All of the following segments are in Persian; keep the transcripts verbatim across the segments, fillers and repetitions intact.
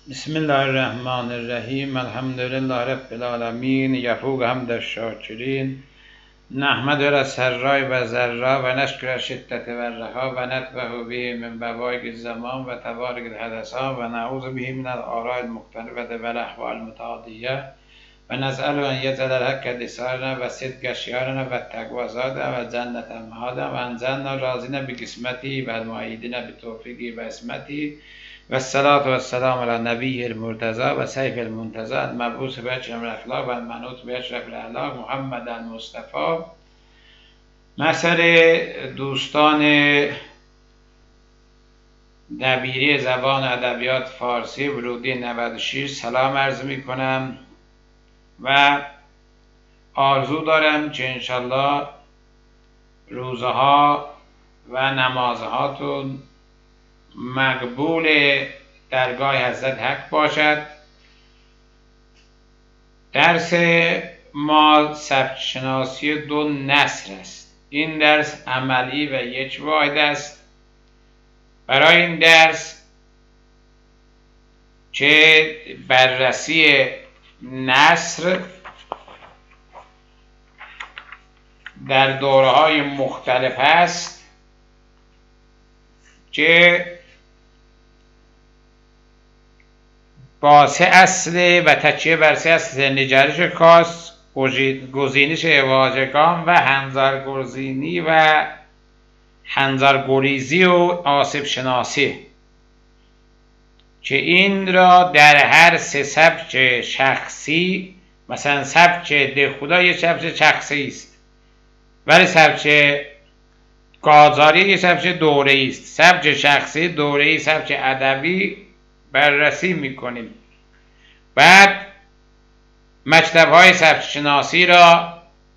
بسم الله الرحمن الرحیم. الحمد لله رب العالمین. یفوق حمد الشاکرین. نحمد را سرای و ذرا و نشکر شدت و رها و نتبه به من بوایق الزمان و تبارک الحدثا و نعوذ به من الآراء المختلفة و الاحوال المتعادیه و نسأل ان یجعل الحق لساننا و صدق شعارنا و التقوی زادنا و جنت مهادنا و انزلنا راضین بقسمتی و المؤیدین بتوفیقی و اسمتی و الصلاة و السلام علی نبی المرتضی و سیف المنتظر المبعوث باشرف الاخلاق و المنوط باشرف الاخلاق محمد المصطفی. مسئله دوستان دبیری زبان ادبیات فارسی ورودی نود و شش سلام عرض می کنم و آرزو دارم که انشالله روزها و نمازهاتون مقبول درگاه حضرت حق باشد. درس ما سبک شناسی دو نثر است. این درس عملی و یک واحد است. برای این درس که بررسی نثر در دوره‌های مختلف است که با سه اصل و تکیه بر سه اصل نگرش خاص، گزینش واژگان و حنظرگزینی و حنظرگریزی و آسیب شناسی، که این را در هر سه سبک شخصی، مثلا سبک ده خدا یه سبک شخصی است، ولی سبک گازاری یه سبک دوره‌ای است. سبک شخصی، دوره‌ای، سبک ادبی بررسی میکنیم. بعد مکتب‌های سبک شناسی را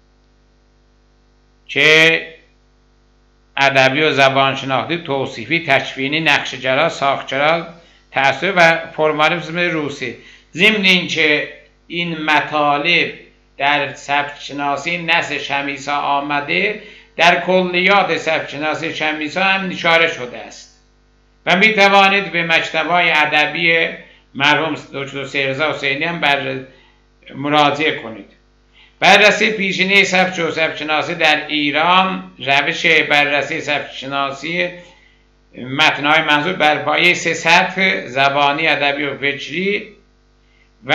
که ادبی و زبان شناختی، توصیفی، تکوینی، نقش‌جرا، ساخت‌جرا، تأثیر و فرمالیسم روسی. ضمن اینکه این مطالب در سبک شناسی نثر شمیسا آمده، در کلیات سبک شناسی شمیسا هم اشاره شده است و می توانید به مکتب‌های ادبی مرحوم دکتر سیرزا حسینی هم بر مراجعه کنید. بررسی پیشینه سبک و سبک شناسی در ایران. روش بررسی سبک شناسی متن‌های منظور بر پایه سه سطح: زبانی، ادبی و فکری، و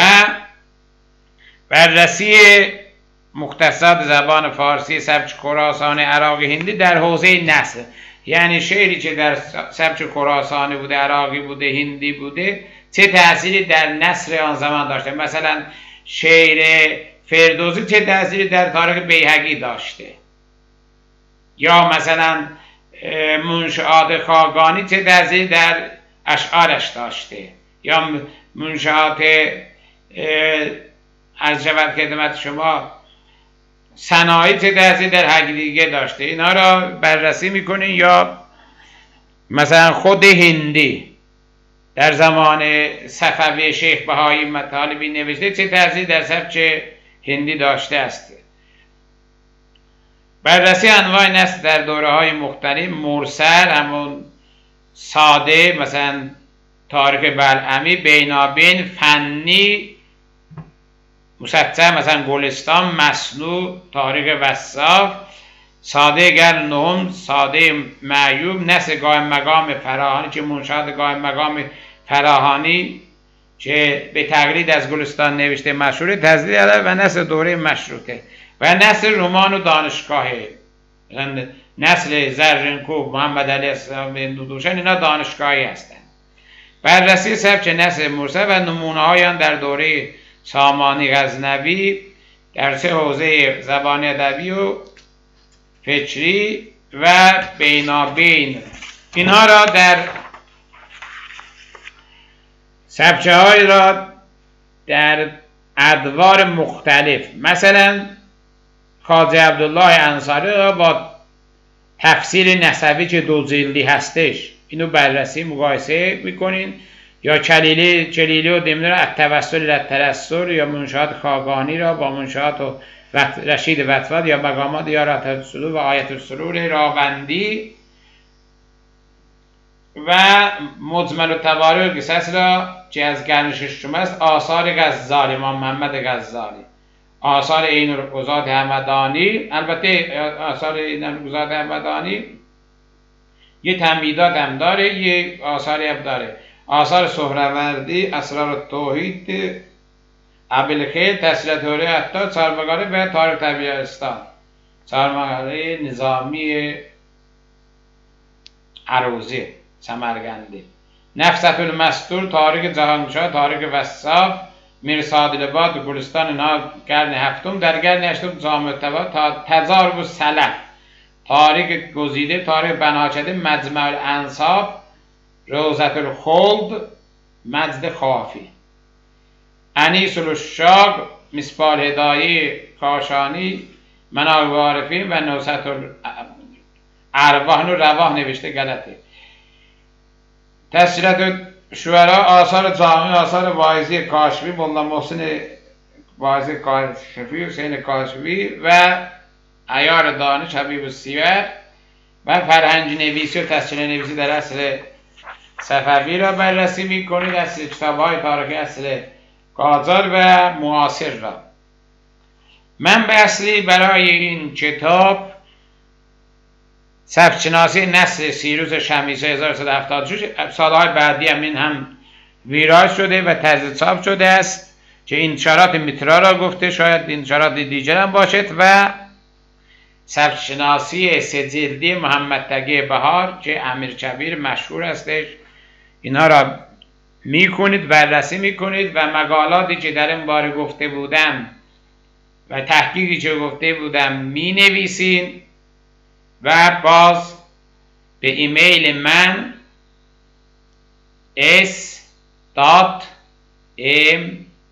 بررسی مختصات زبان فارسی، سبک خراسانی، عراقی، هندی در حوزه نثر. یعنی شعری که در سبک خراسانی بوده، عراقی بوده، هندی بوده، چه تأثیری در نثر آن زمان داشته. مثلا شعر فردوسی چه تأثیری در تاریخ بیهقی داشته، یا مثلا منشآت خاقانی چه تأثیری در اشعارش داشته، یا منشآت از شود خدمت شما صناعی چه تأثیری در حقیقه داشته. اینا را بررسی میکنین. یا مثلا خود هندی در زمان صفوی شیخ بهایی مطالبی نوشته، چه تأثیری در سبک هندی داشته است. بررسی انواع نثر در دوره‌های مختلف: مرسل، همون ساده، مثلا تاریخ بلعمی، بینابین، فنی، مسطح، مثلا گلستان، مصنوع، تاریخ وصاف، ساده گر نهم، ساده معیوب، نثر قائم مقام فراهانی که منشآت قائم مقام فراهانی که به تقلید از گلستان نوشته مشهوره، تزدید ادب و نثر دوره مشروطه، و نثر رمان و دانشگاهه. نثر زرینکوب، محمد علی اسلام دودوشان، اینا دانشگاهی هستند. بررسی سبک نثر مرسل و نمونه‌های آن در دوره سامانی غزنوی در سه حوزه: زبان، ادبی و فکری و بینابین. اینها را در سبکه های را در ادوار مختلف، مثلا قاضی عبدالله انصاری را با تفسیر نسبی که دو جلدی هستش، اینو بررسی مقایسه میکنین. یا کلیلی جلیلی و دمنی را التوسل الی الترسل، یا منشآت خاقانی را با منشآت و رشید وطفت، یا مقامات یا رحمت السرور و آیت السرور راوندی و مجمل و تبارک کسی را که از گرنشش شما است آثار غزالی، امام محمد غزالی، آثار عین القضات همدانی. البته آثار عین القضات همدانی یه تمهیدات هم داره، یه آثاری هم داره. آثار سهروردی، اسرار توحید، ابوالخیر، تسلیت دوره حتی، چهارمقاله و تاریخ طبیعستان، چهارمقاله نظامی عروضی سمرگندی، نفست المستور، تاریخ جهانگشا، تاریخ وصاف، میرسادلباد، گلستان ناب، قرن هفتم، در قرن هشتم جامع التبا، تضارب السلف، تاریخ گزیده، تاریخ بناچده، مجمع الانصاب، روضة الخلد، مجد خافی، انیس العشاق، مصباح الهدایه کاشانی، منار العارفین و نوست الارواح و رواح نوشته غلطه. تسجیلات شعرا، آثار جامع، آثار واعظی کاشفی، مولا محسن واعظ کاشفی، حسین کاشفی و عیار دانش حبیب السیور و فرهنگ نویسی و تسجیل نویسی در اصل صفوی را بررسی میکنید، اصل کتاب‌های تاریخی اصل قاجار و معاصر را. منبع اصلی برای این کتاب صفحه‌شناسی نسل سیروس شمیسه هزار و سیصد و هفتاد و شش، سالهای بعدی هم این هم ویراج شده و تجدید چاپ شده است که انتشارات میترا را گفته، شاید انتشارات دیگر هم باشد، و صفحه‌شناسی سه جلدی محمد تقی بهار که امیر کبیر مشهور هستش، اینا را میکنید، بررسی میکنید و مقالاتی که در این باره گفته بودم و تحقیقی که گفته بودم مینویسین و باز به ایمیل من s m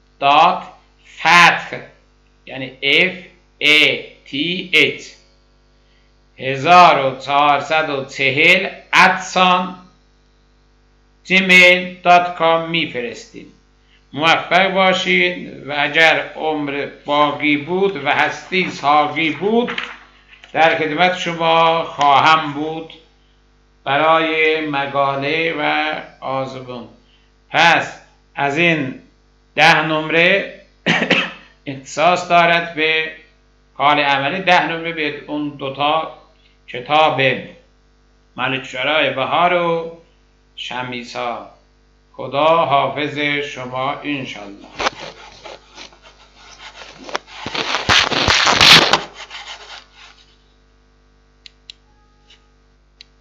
فتح یعنی f a t h هزار و چهارصد و چهل اتسان جیمیل دات کام میفرستید. موفق باشید و اگر عمر باقی بود و هستی ساقی بود در خدمت شما خواهم بود برای مقاله و آزمون. پس از این ده نمره اختصاص دارد به کار عملی، ده نمره به اون دوتا کتاب ملک شعرای بهار و شمیسا. خدا حافظ شما انشالله.